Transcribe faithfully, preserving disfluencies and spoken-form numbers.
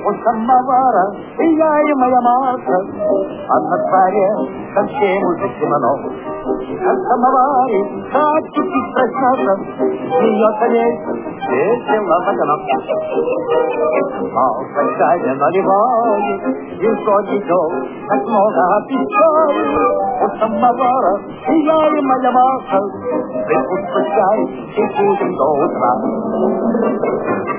у самовара, и я, и моя Маша, а на дворе совсем уже темно. На самоваре катики проснется, смеется ветер, весело в окно. Маша чая наливает, и вдоль идет, как много печали. У самовара, и я, и моя Маша, выпускай, и будем до утра.